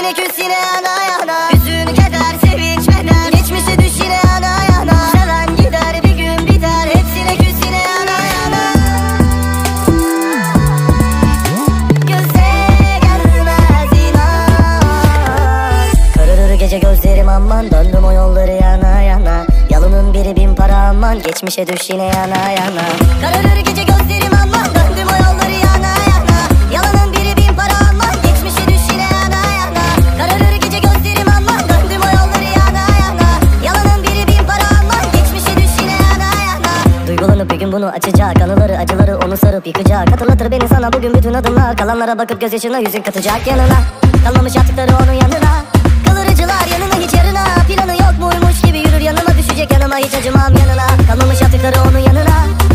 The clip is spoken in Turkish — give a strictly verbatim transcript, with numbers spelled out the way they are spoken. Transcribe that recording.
yine küs yine yana yana. Hüzün keder sevinç beden, geçmişe düş yine yana yana. Seven gider bir gün biter, hepsine küs yine yana yana. Göze gelmez inan. Kararır gece gözlerim aman, döndüm o yolları yana yana. Yalının biri bin para aman, geçmişe düş yine yana yana. Kararır gece gözlerim aman, döndüm o yolları yana yana. Yalının biri bin para aman, geçmişe düş yine yana yana. Kararır gece gözlerim aman, döndüm o yolları yana yana. Yalının biri bin para aman, geçmişe düş yine yana yana. Duygulanıp bir gün bunu açacak, anıları acıları onu sarıp yıkacak. Hatırlatır beni sana bugün bütün adımlar, kalanlara bakıp gözyaşına yüzün katacak yanına. Kalmamış yaptıkları onun yanına. Kalır acılar yanına hiç yarına. Planı yok muymuş gibi yürür yanıma, düşecek yanıma hiç acımam yanına. Kalmamış yaptıkları onun yanına.